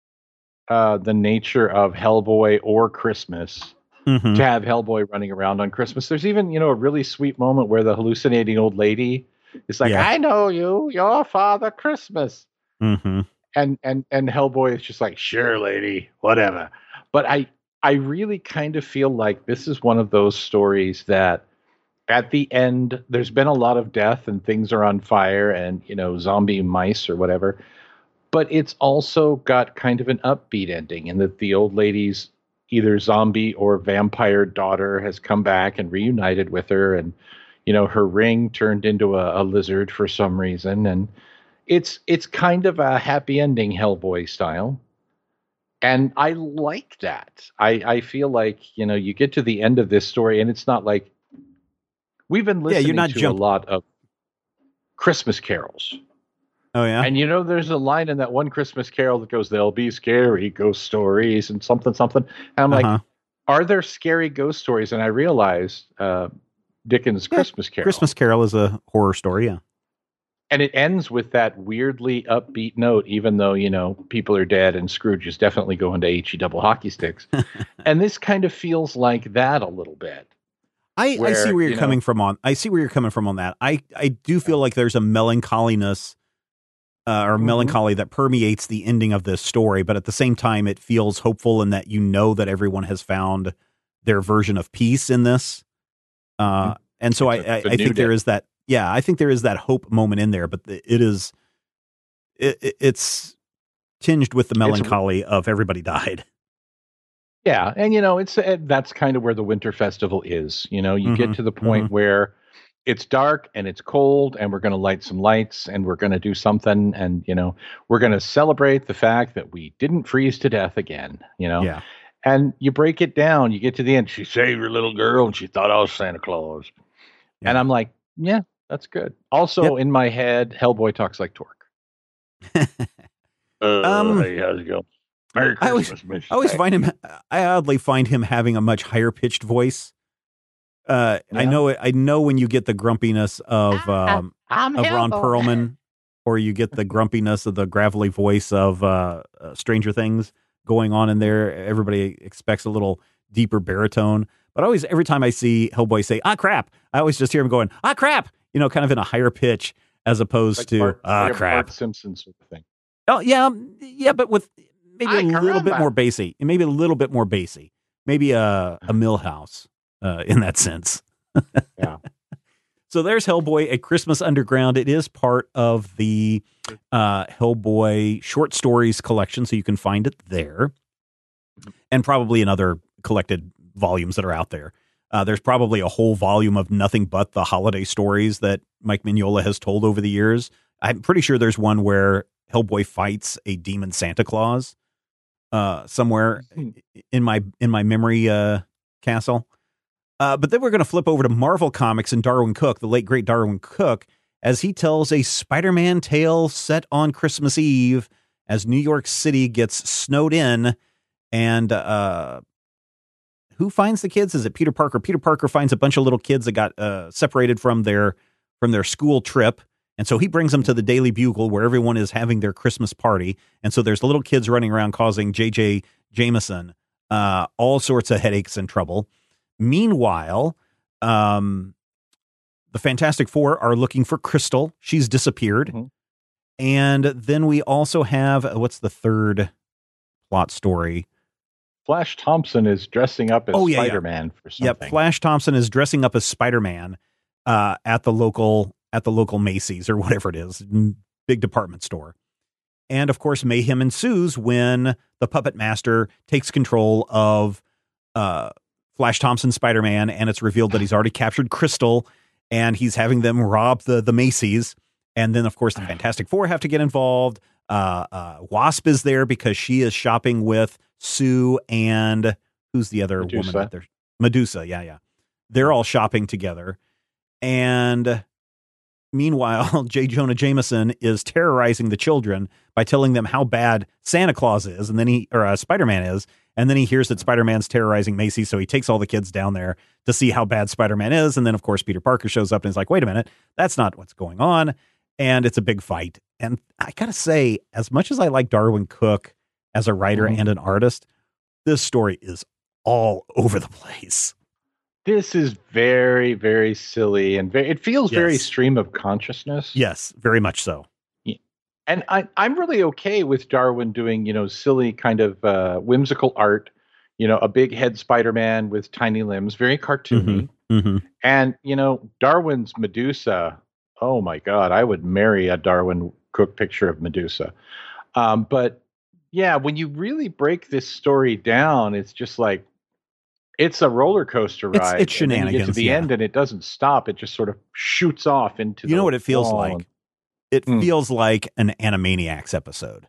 the nature of Hellboy or Christmas to have Hellboy running around on Christmas. There's even, a really sweet moment where the hallucinating old lady is like, I know you, your Father Christmas. Mm-hmm. And Hellboy is just like, sure, lady, whatever. But I really kind of feel like this is one of those stories that at the end, there's been a lot of death and things are on fire and, zombie mice or whatever. But it's also got kind of an upbeat ending in that the old lady's either zombie or vampire daughter has come back and reunited with her. And, her ring turned into a lizard for some reason. And it's kind of a happy ending Hellboy style. And I like that. I feel like, you get to the end of this story and it's not like we've been listening to a lot of Christmas carols. Oh, yeah. And, there's a line in that one Christmas carol that goes, there'll be scary ghost stories and something. And I'm like, are there scary ghost stories? And I realized Dickens' Christmas Carol. Christmas Carol is a horror story, yeah. And it ends with that weirdly upbeat note, even though, people are dead and Scrooge is definitely going to HE double hockey sticks. And this kind of feels like that a little bit. I see where you're coming from on. I see where you're coming from on that. I do feel like there's a melancholiness or melancholy that permeates the ending of this story, but at the same time, it feels hopeful in that that everyone has found their version of peace in this. And so I think there is that. Yeah, I think there is that hope moment in there, but it's tinged with the melancholy of everybody died. Yeah, and that's kind of where the Winter Festival is. You get to the point where it's dark and it's cold, and we're going to light some lights, and we're going to do something, and we're going to celebrate the fact that we didn't freeze to death again. Yeah. And you break it down. You get to the end. She saved her little girl, and she thought I was Santa Claus. Yeah. And I'm like, yeah, that's good. Also, in my head, Hellboy talks like Torque. Hey, how's it going? Merry Christmas, I oddly find him having a much higher pitched voice. I know when you get the grumpiness of Ron Perlman, or you get the grumpiness of the gravelly voice of Stranger Things going on in there. Everybody expects a little deeper baritone. But every time I see Hellboy say, ah, crap, I always just hear him going, ah, crap, kind of in a higher pitch as opposed like to, crap. Bart Simpson sort of thing. Oh, yeah, but with maybe a little bit more bassy. Maybe a little bit more bassy. Maybe a Millhouse in that sense. Yeah. So there's Hellboy, A Christmas Underground. It is part of the Hellboy short stories collection, so you can find it there. And probably in other collected volumes that are out there. There's probably a whole volume of nothing but the holiday stories that Mike Mignola has told over the years. I'm pretty sure there's one where Hellboy fights a demon Santa Claus somewhere in my memory castle. But then we're going to flip over to Marvel Comics and Darwyn Cooke, the late great Darwyn Cooke, as he tells a Spider-Man tale set on Christmas Eve as New York City gets snowed in. And who finds the kids? Is it Peter Parker? Peter Parker finds a bunch of little kids that got separated from their school trip. And so he brings them to the Daily Bugle, where everyone is having their Christmas party. And so there's little kids running around causing J.J. Jameson all sorts of headaches and trouble. Meanwhile, the Fantastic Four are looking for Crystal. She's disappeared. Mm-hmm. And then we also have, what's the third plot story? Flash Thompson is dressing up as Spider-Man for something. Yep, Flash Thompson is dressing up as Spider-Man at the local Macy's or whatever it is, big department store. And of course, mayhem ensues when the Puppet Master takes control of Flash Thompson Spider-Man, and it's revealed that he's already captured Crystal, and he's having them rob the Macy's. And then, of course, the Fantastic Four have to get involved. Wasp is there because she is shopping with Sue and who's the other woman that they're Medusa. Yeah. They're all shopping together. And meanwhile, J. Jonah Jameson is terrorizing the children by telling them how bad Santa Claus is, and then Spider-Man is. And then he hears that Spider-Man's terrorizing Macy's, so he takes all the kids down there to see how bad Spider-Man is. And then, of course, Peter Parker shows up and is like, wait a minute, that's not what's going on. And it's a big fight. And I got to say, as much as I like Darwyn Cooke as a writer and an artist, this story is all over the place. This is very, very silly, and it feels very stream of consciousness. Yes, very much so. Yeah. And I'm really okay with Darwyn doing, silly kind of whimsical art, a big head Spider-Man with tiny limbs, very cartoony. And, Darwyn's Medusa, oh my God, I would marry a Darwyn Cooke picture of Medusa. But yeah, when you really break this story down, it's just like, it's a roller coaster ride. It's shenanigans. And you get to the end and it doesn't stop. It just sort of shoots off into You know what it feels like? It feels like an Animaniacs episode.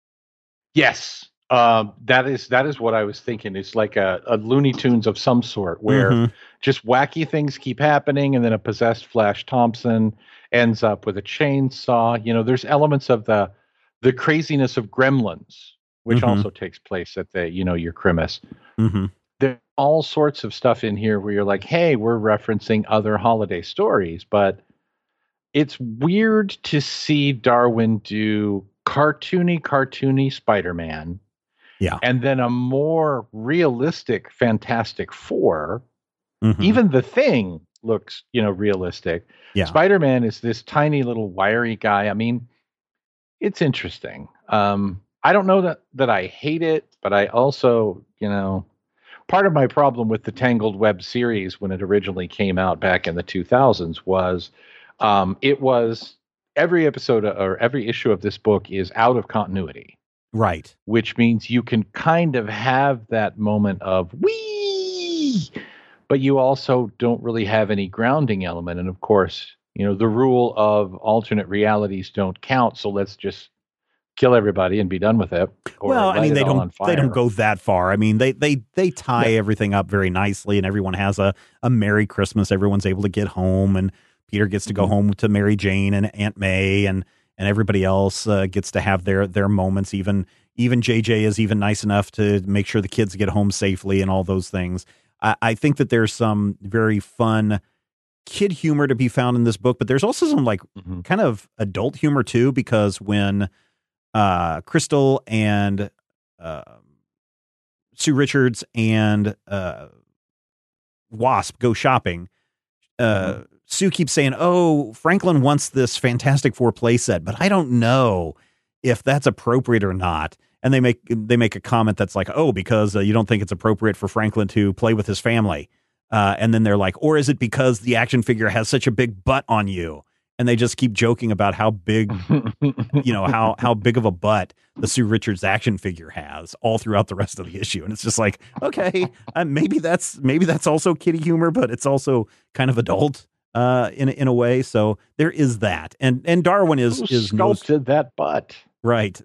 Yes. That is what I was thinking. It's like a Looney Tunes of some sort where just wacky things keep happening, and then a possessed Flash Thompson ends up with a chainsaw. There's elements of the craziness of Gremlins, which also takes place at the, your Crimis. There's all sorts of stuff in here where you're like, hey, we're referencing other holiday stories, but it's weird to see Darwyn do cartoony Spider-Man. Yeah. And then a more realistic Fantastic Four. Even the Thing looks, realistic. Yeah. Spider-Man is this tiny little wiry guy. I mean, it's interesting. I don't know that I hate it, but I also, part of my problem with the Tangled Web series when it originally came out back in the 2000s was it was every episode or every issue of this book is out of continuity. Right. Which means you can kind of have that moment of wee, but you also don't really have any grounding element. And of course, the rule of alternate realities don't count. So let's just kill everybody and be done with it. Well, I mean, they don't go that far. I mean, they tie everything up very nicely, and everyone has a Merry Christmas. Everyone's able to get home, and Peter gets to go home to Mary Jane and Aunt May, and everybody else gets to have their moments. Even JJ is even nice enough to make sure the kids get home safely and all those things. I think that there's some very fun kid humor to be found in this book, but there's also some kind of adult humor too, because when Crystal and Sue Richards and Wasp go shopping, Sue keeps saying, "Oh, Franklin wants this Fantastic Four playset, but I don't know if that's appropriate or not." And they make a comment that's like, "Oh, because you don't think it's appropriate for Franklin to play with his family." And then they're like, "Or is it because the action figure has such a big butt on you?" And they just keep joking about how big, how big of a butt the Sue Richards action figure has all throughout the rest of the issue. And it's just like, okay, maybe that's also kiddie humor, but it's also kind of adult in a way. So there is that. And Darwyn is sculpted that butt. Right.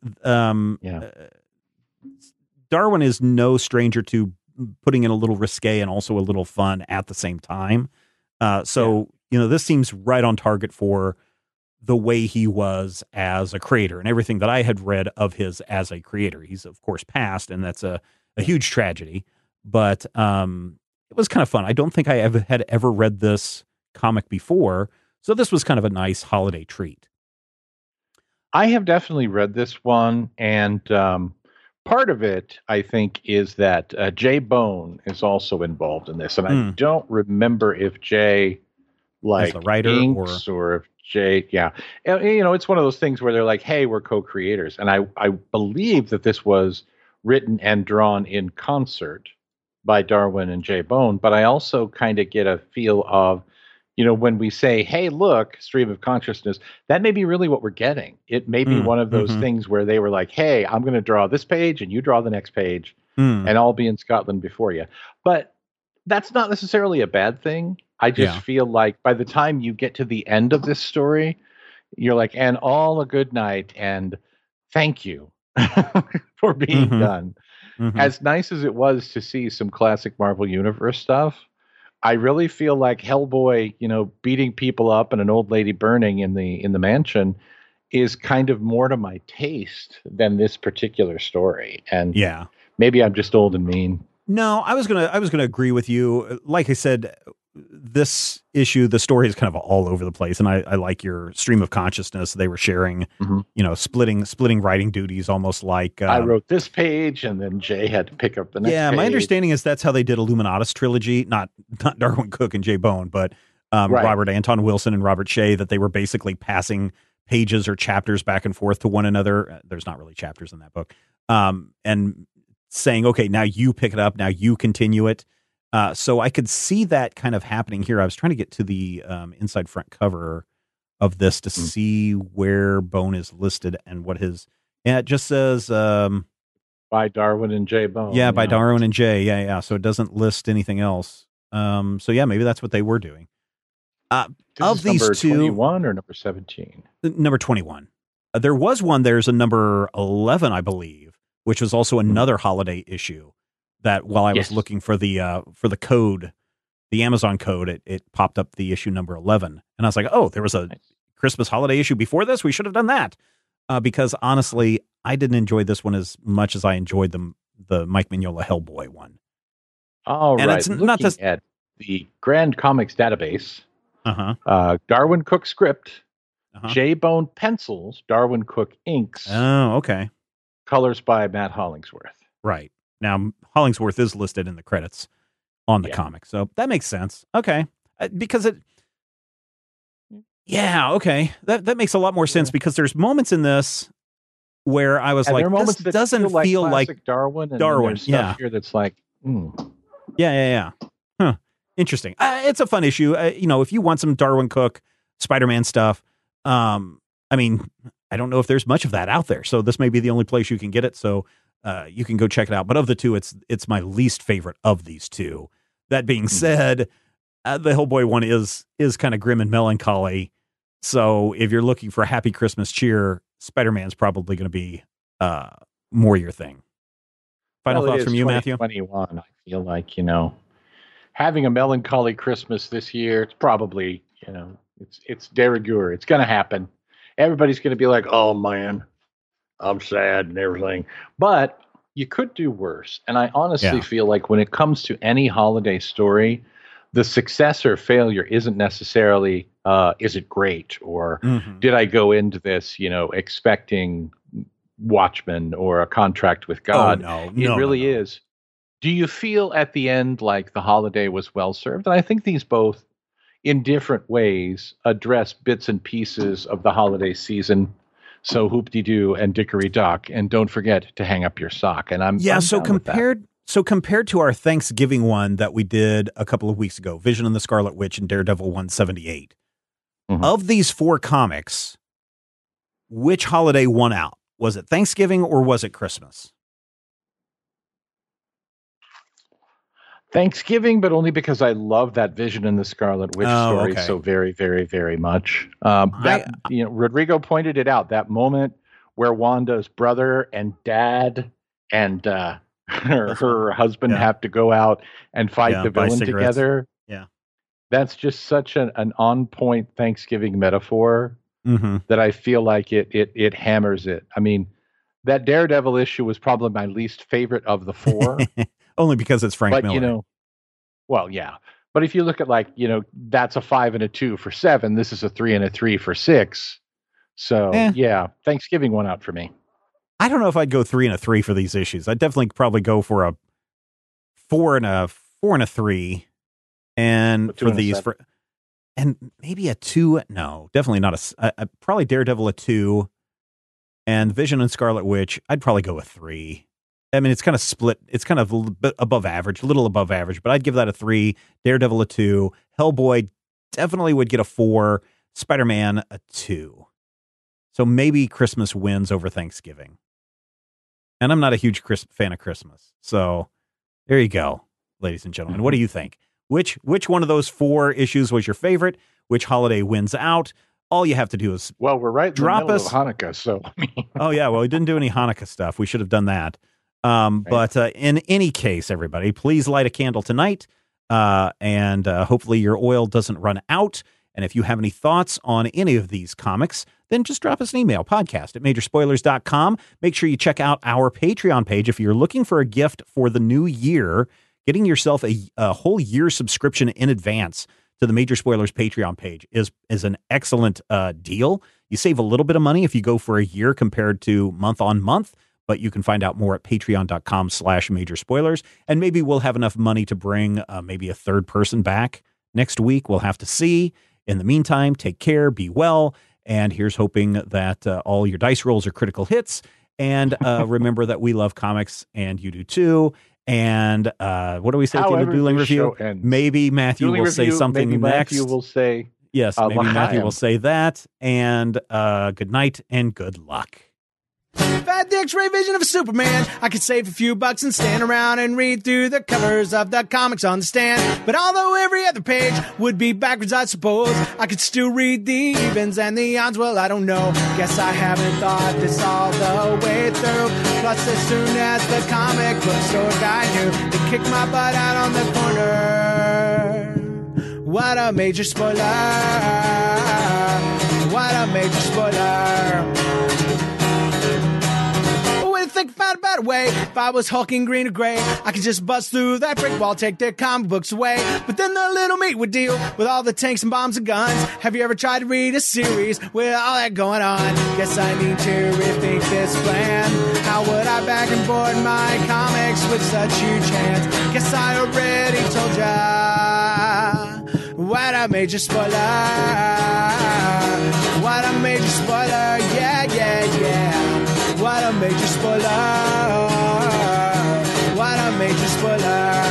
Darwyn is no stranger to putting in a little risque and also a little fun at the same time. This seems right on target for the way he was as a creator and everything that I had read of his as a creator. He's of course passed, and that's a huge tragedy, but it was kind of fun. I don't think I had ever read this comic before, so this was kind of a nice holiday treat. I have definitely read this one, and part of it, I think, is that Jay Bone is also involved in this, and I don't remember if Jay as the writer inks or if Jay, it's one of those things where they're like, "Hey, we're co-creators," and I believe that this was written and drawn in concert by Darwin and Jay Bone. But I also kind of get a feel of, when we say, hey, look, stream of consciousness, that may be really what we're getting. It may be one of those things where they were like, hey, I'm going to draw this page and you draw the next page and I'll be in Scotland before you. But that's not necessarily a bad thing. I just feel like by the time you get to the end of this story, you're like, and all a good night and thank you for being done. As nice as it was to see some classic Marvel Universe stuff, I really feel like Hellboy, beating people up and an old lady burning in the mansion is kind of more to my taste than this particular story. And maybe I'm just old and mean. No, I was gonna agree with you. Like I said, this issue, the story is kind of all over the place, and I like your stream of consciousness. They were sharing, splitting writing duties, almost like I wrote this page, and then Jay had to pick up the next. Yeah, my understanding is that's how they did Illuminatus trilogy, not Darwin Cook and Jay Bone, but Robert Anton Wilson and Robert Shea. That they were basically passing pages or chapters back and forth to one another. There's not really chapters in that book, and saying, okay, now you pick it up, now you continue it. So I could see that kind of happening here. I was trying to get to the inside front cover of this to see where Bone is listed and what his. Yeah, it just says by Darwin and Jay Bone. Yeah, by Darwin and Jay. Yeah. So it doesn't list anything else. So yeah, maybe that's what they were doing. Of these number two, 21 or number 17? Number 21. There was one. There's a number 11, I believe, which was also another holiday issue. That while I was looking for the code, the Amazon code, it popped up the issue number 11, and I was like, oh, there was a Christmas holiday issue before this. We should have done that because honestly, I didn't enjoy this one as much as I enjoyed the Mike Mignola Hellboy one. All right, it's looking not at the Grand Comics database. Darwin Cook script, Jay Bone pencils, Darwin Cook inks. Oh, okay. Colors by Matt Hollingsworth. Right. Now, Hollingsworth is listed in the credits on the comic, so that makes sense. Okay. Because okay. That makes a lot more sense because there's moments in this where I was like, this doesn't feel like Darwin. And Darwin, here that's like, Yeah. Huh. Interesting. It's a fun issue. If you want some Darwin Cook Spider-Man stuff, I mean, I don't know if there's much of that out there, so this may be the only place you can get it. So. You can go check it out. But of the two, it's my least favorite of these two. That being said, the Hellboy one is kind of grim and melancholy. So if you're looking for happy Christmas cheer, Spider-Man's probably going to be more your thing. Final thoughts from you, Matthew? 2021. I feel like, having a melancholy Christmas this year, it's probably, it's de rigueur. It's going to happen. Everybody's going to be like, oh, man. I'm sad and everything, but you could do worse. And I honestly feel like when it comes to any holiday story, the success or failure isn't necessarily, is it great? Or did I go into this, expecting Watchmen or A Contract with God? Oh, no. It really is. Do you feel at the end like the holiday was well served? And I think these both, in different ways, address bits and pieces of the holiday season. So hoop-de-doo and dickory-dock, and don't forget to hang up your sock. And I'm compared to our Thanksgiving one that we did a couple of weeks ago, Vision and the Scarlet Witch and Daredevil 178. Of these four comics, which holiday won out? Was it Thanksgiving or was it Christmas? Thanksgiving, but only because I love that Vision and the Scarlet Witch story so very, very, very much. Rodrigo pointed it out, that moment where Wanda's brother and dad and her husband have to go out and fight the villain together. Yeah. That's just such an on-point Thanksgiving metaphor that I feel like it hammers it. I mean, that Daredevil issue was probably my least favorite of the four. Only because it's Frank Miller. But if you look at that's a 5 and a 2 for 7. This is a 3 and a 3 for 6. So Thanksgiving won out for me. I don't know if I'd go 3 and a 3 for these issues. I'd definitely probably go for a 4 and a 3, and for these and maybe a 2. No, definitely not probably Daredevil a 2, and Vision and Scarlet Witch. I'd probably go a 3. I mean, it's kind of split. It's kind of a little bit above average, a little above average, but I'd give that a 3. Daredevil a 2. Hellboy definitely would get a 4. Spider-Man a 2. So maybe Christmas wins over Thanksgiving. And I'm not a huge fan of Christmas. So there you go, ladies and gentlemen. What do you think? Which one of those 4 issues was your favorite? Which holiday wins out? All you have to do is we're right in drop the middle us of Hanukkah. So oh yeah, well we didn't do any Hanukkah stuff. We should have done that. But in any case, everybody, please light a candle tonight, and hopefully your oil doesn't run out. And if you have any thoughts on any of these comics, then just drop us an email, podcast@majorspoilers.com. Make sure you check out our Patreon page if you're looking for a gift for the new year. Getting yourself a whole year subscription in advance to the Major Spoilers Patreon page is an excellent deal. You save a little bit of money if you go for a year compared to month on month, but you can find out more at patreon.com/Major Spoilers. And maybe we'll have enough money to bring maybe a third person back next week. We'll have to see. In the meantime, take care, be well, and here's hoping that all your dice rolls are critical hits. And remember that we love comics, and you do too. And what do we say at the end of Dueling Review? Maybe Matthew will say something next. Matthew will say, yes, maybe Matthew will say that. And good night and good luck. If I had the X-ray vision of a Superman, I could save a few bucks and stand around and read through the covers of the comics on the stand. But although every other page would be backwards, I suppose I could still read the evens and the odds. Well, I don't know. Guess I haven't thought this all the way through. Plus, as soon as the comic book store guy knew, they kicked my butt out on the corner. What a major spoiler! What a major spoiler! Think about a better way. If I was hulking green or gray, I could just bust through that brick wall, take their comic books away. But then the little meat would deal with all the tanks and bombs and guns. Have you ever tried to read a series with all that going on? Guess I need to rethink this plan. How would I back and board my comics with such huge hands? Guess I already told ya. What a major spoiler. What a major spoiler. Yeah, yeah, yeah. What a major spoiler. What a major spoiler.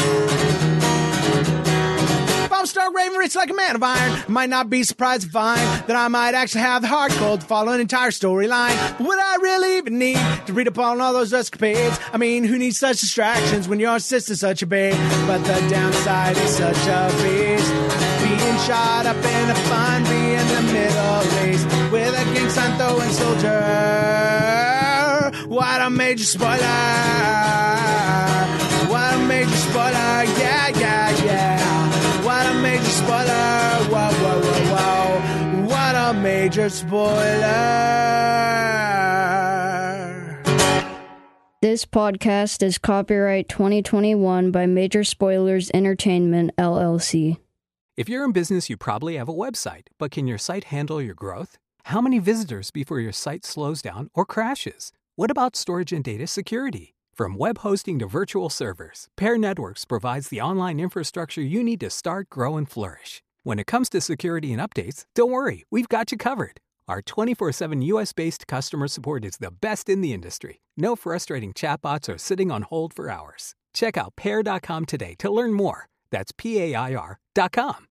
If I'm Stark Raven, rich like a man of iron, I might not be surprised to find that I might actually have the heart cold to follow an entire storyline. But would I really even need to read up on all those escapades? I mean, who needs such distractions when your sister's such a babe? But the downside is such a beast. Being shot up in a fun bee in the Middle East with a gang sign throwing soldier. What a major spoiler. What a major spoiler. Yeah, yeah, yeah. What a major spoiler. Whoa, whoa, whoa, whoa. What a major spoiler. This podcast is copyright 2021 by Major Spoilers Entertainment, LLC. If you're in business, you probably have a website, but can your site handle your growth? How many visitors before your site slows down or crashes? What about storage and data security? From web hosting to virtual servers, Pair Networks provides the online infrastructure you need to start, grow, and flourish. When it comes to security and updates, don't worry, we've got you covered. Our 24/7 US-based customer support is the best in the industry. No frustrating chatbots or sitting on hold for hours. Check out Pair.com today to learn more. That's PAIR.com.